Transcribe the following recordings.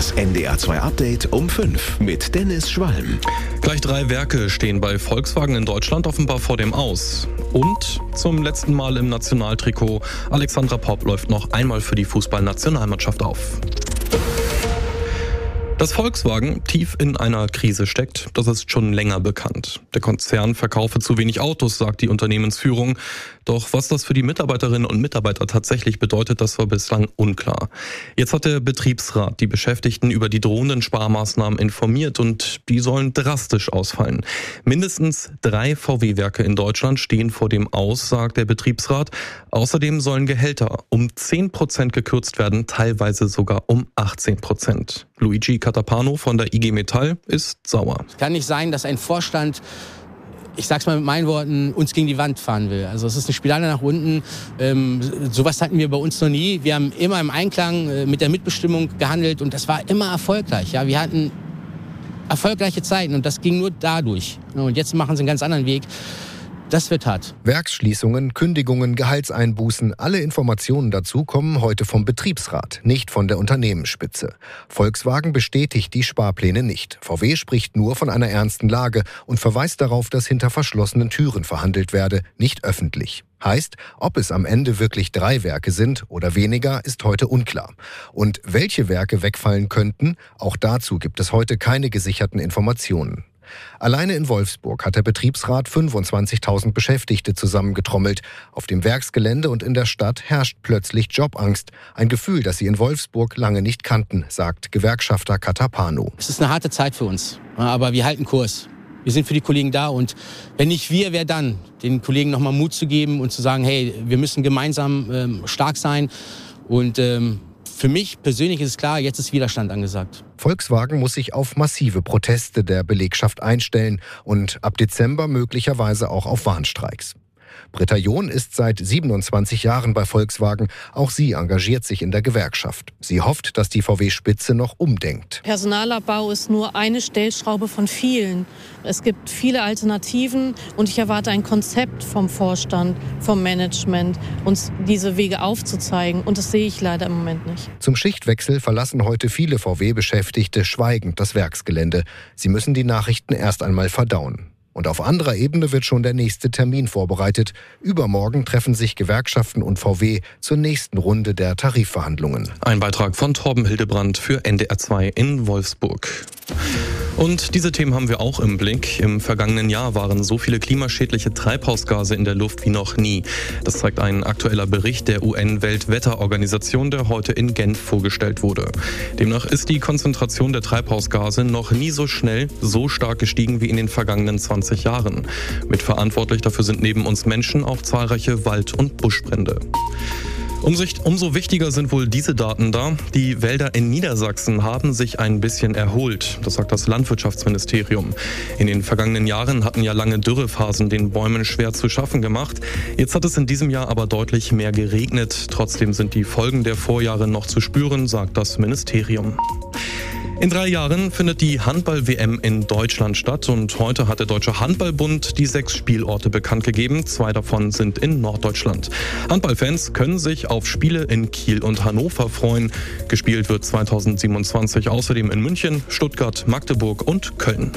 Das NDR 2 Update um 5 mit Dennis Schwalm. Gleich 3 Werke stehen bei Volkswagen in Deutschland offenbar vor dem Aus. Und zum letzten Mal im Nationaltrikot, Alexandra Popp läuft noch einmal für die Fußballnationalmannschaft auf. Dass Volkswagen tief in einer Krise steckt, das ist schon länger bekannt. Der Konzern verkaufe zu wenig Autos, sagt die Unternehmensführung. Doch was das für die Mitarbeiterinnen und Mitarbeiter tatsächlich bedeutet, das war bislang unklar. Jetzt hat der Betriebsrat die Beschäftigten über die drohenden Sparmaßnahmen informiert und die sollen drastisch ausfallen. Mindestens 3 VW-Werke in Deutschland stehen vor dem Aus, sagt der Betriebsrat. Außerdem sollen Gehälter um 10% gekürzt werden, teilweise sogar um 18%. Luigi Catapano von der IG Metall ist sauer. Es kann nicht sein, dass ein Vorstand, ich sag's mal mit meinen Worten, uns gegen die Wand fahren will. Also es ist eine Spirale nach unten. Sowas hatten wir bei uns noch nie. Wir haben immer im Einklang mit der Mitbestimmung gehandelt und das war immer erfolgreich. Ja, wir hatten erfolgreiche Zeiten und das ging nur dadurch. Und jetzt machen sie einen ganz anderen Weg. Das wird hart. Werksschließungen, Kündigungen, Gehaltseinbußen, alle Informationen dazu kommen heute vom Betriebsrat, nicht von der Unternehmensspitze. Volkswagen bestätigt die Sparpläne nicht. VW spricht nur von einer ernsten Lage und verweist darauf, dass hinter verschlossenen Türen verhandelt werde, nicht öffentlich. Heißt, ob es am Ende wirklich 3 Werke sind oder weniger, ist heute unklar. Und welche Werke wegfallen könnten, auch dazu gibt es heute keine gesicherten Informationen. Alleine in Wolfsburg hat der Betriebsrat 25.000 Beschäftigte zusammengetrommelt. Auf dem Werksgelände und in der Stadt herrscht plötzlich Jobangst. Ein Gefühl, das sie in Wolfsburg lange nicht kannten, sagt Gewerkschafter Catapano. Es ist eine harte Zeit für uns, aber wir halten Kurs. Wir sind für die Kollegen da und wenn nicht wir, wer dann? Den Kollegen nochmal Mut zu geben und zu sagen, hey, wir müssen gemeinsam stark sein und für mich persönlich ist es klar, jetzt ist Widerstand angesagt. Volkswagen muss sich auf massive Proteste der Belegschaft einstellen und ab Dezember möglicherweise auch auf Warnstreiks. Britta John ist seit 27 Jahren bei Volkswagen. Auch sie engagiert sich in der Gewerkschaft. Sie hofft, dass die VW-Spitze noch umdenkt. Personalabbau ist nur eine Stellschraube von vielen. Es gibt viele Alternativen und ich erwarte ein Konzept vom Vorstand, vom Management, uns diese Wege aufzuzeigen. Und das sehe ich leider im Moment nicht. Zum Schichtwechsel verlassen heute viele VW-Beschäftigte schweigend das Werksgelände. Sie müssen die Nachrichten erst einmal verdauen. Und auf anderer Ebene wird schon der nächste Termin vorbereitet. Übermorgen treffen sich Gewerkschaften und VW zur nächsten Runde der Tarifverhandlungen. Ein Beitrag von Torben Hildebrand für NDR 2 in Wolfsburg. Und diese Themen haben wir auch im Blick. Im vergangenen Jahr waren so viele klimaschädliche Treibhausgase in der Luft wie noch nie. Das zeigt ein aktueller Bericht der UN-Weltwetterorganisation, der heute in Genf vorgestellt wurde. Demnach ist die Konzentration der Treibhausgase noch nie so schnell, so stark gestiegen wie in den vergangenen 20 Jahren. Mitverantwortlich dafür sind neben uns Menschen auch zahlreiche Wald- und Buschbrände. Umso wichtiger sind wohl diese Daten da. Die Wälder in Niedersachsen haben sich ein bisschen erholt, das sagt das Landwirtschaftsministerium. In den vergangenen Jahren hatten ja lange Dürrephasen den Bäumen schwer zu schaffen gemacht. Jetzt hat es in diesem Jahr aber deutlich mehr geregnet. Trotzdem sind die Folgen der Vorjahre noch zu spüren, sagt das Ministerium. In 3 Jahren findet die Handball-WM in Deutschland statt und heute hat der Deutsche Handballbund die 6 Spielorte bekannt gegeben. 2 davon sind in Norddeutschland. Handballfans können sich auf Spiele in Kiel und Hannover freuen. Gespielt wird 2027 außerdem in München, Stuttgart, Magdeburg und Köln.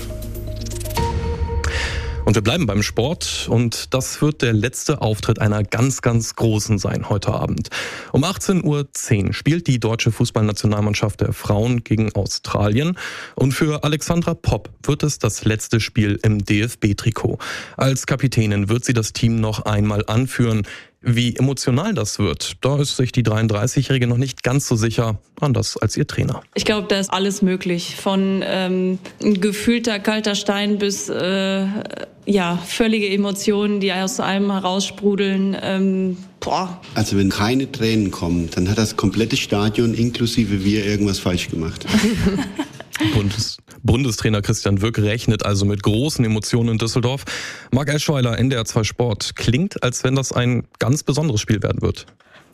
Und wir bleiben beim Sport und das wird der letzte Auftritt einer ganz, ganz großen sein heute Abend. Um 18:10 Uhr spielt die deutsche Fußballnationalmannschaft der Frauen gegen Australien und für Alexandra Popp wird es das letzte Spiel im DFB-Trikot. Als Kapitänin wird sie das Team noch einmal anführen. Wie emotional das wird, da ist sich die 33-Jährige noch nicht ganz so sicher, anders als ihr Trainer. Ich glaube, da ist alles möglich, von gefühlter kalter Stein bis völlige Emotionen, die aus einem heraussprudeln. Also wenn keine Tränen kommen, dann hat das komplette Stadion inklusive wir irgendwas falsch gemacht. Bundestrainer Christian Wück rechnet also mit großen Emotionen in Düsseldorf. Marc Eschweiler, NDR 2 Sport. Klingt, als wenn das ein ganz besonderes Spiel werden wird.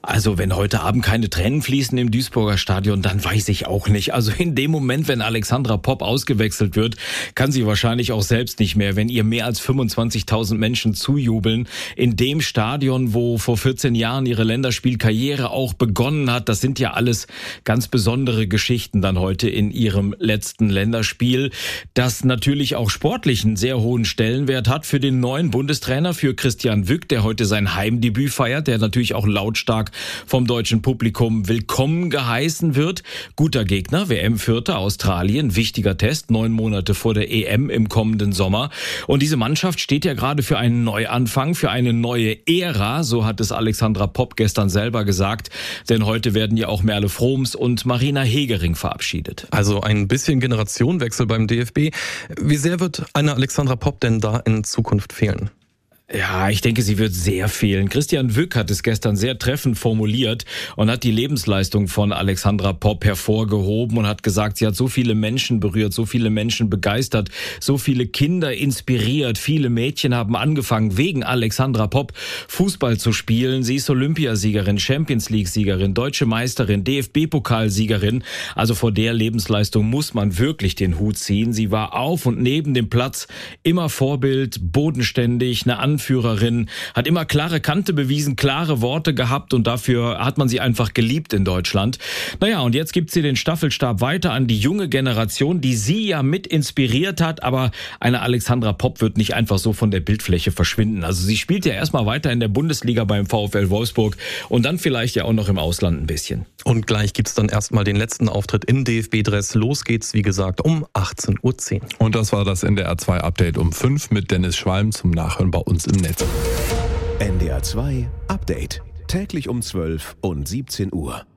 Also wenn heute Abend keine Tränen fließen im Duisburger Stadion, dann weiß ich auch nicht. Also in dem Moment, wenn Alexandra Popp ausgewechselt wird, kann sie wahrscheinlich auch selbst nicht mehr, wenn ihr mehr als 25.000 Menschen zujubeln. In dem Stadion, wo vor 14 Jahren ihre Länderspielkarriere auch begonnen hat. Das sind ja alles ganz besondere Geschichten dann heute in ihrem letzten Länderspiel, das natürlich auch sportlich einen sehr hohen Stellenwert hat für den neuen Bundestrainer, für Christian Wück, der heute sein Heimdebüt feiert, der natürlich auch lautstark vom deutschen Publikum willkommen geheißen wird. Guter Gegner, WM-Vierter, Australien, wichtiger Test, 9 Monate vor der EM im kommenden Sommer. Und diese Mannschaft steht ja gerade für einen Neuanfang, für eine neue Ära, so hat es Alexandra Popp gestern selber gesagt. Denn heute werden ja auch Merle Froms und Marina Hegering verabschiedet. Also ein bisschen Generationenwechsel beim DFB. Wie sehr wird eine Alexandra Popp denn da in Zukunft fehlen? Ja, ich denke, sie wird sehr fehlen. Christian Wück hat es gestern sehr treffend formuliert und hat die Lebensleistung von Alexandra Popp hervorgehoben und hat gesagt, sie hat so viele Menschen berührt, so viele Menschen begeistert, so viele Kinder inspiriert. Viele Mädchen haben angefangen, wegen Alexandra Popp Fußball zu spielen. Sie ist Olympiasiegerin, Champions-League-Siegerin, Deutsche Meisterin, DFB-Pokalsiegerin. Also vor der Lebensleistung muss man wirklich den Hut ziehen. Sie war auf und neben dem Platz immer Vorbild, bodenständig, eine Anführerin, hat immer klare Kante bewiesen, klare Worte gehabt und dafür hat man sie einfach geliebt in Deutschland. Naja, und jetzt gibt sie den Staffelstab weiter an die junge Generation, die sie ja mit inspiriert hat, aber eine Alexandra Popp wird nicht einfach so von der Bildfläche verschwinden. Also sie spielt ja erstmal weiter in der Bundesliga beim VfL Wolfsburg und dann vielleicht ja auch noch im Ausland ein bisschen. Und gleich gibt's dann erstmal den letzten Auftritt im DFB-Dress. Los geht's, wie gesagt, um 18:10 Uhr. Und das war das NDR 2 Update um 5 mit Dennis Schwalm zum Nachhören bei uns im Netz. NDR 2 Update. Täglich um 12 und 17 Uhr.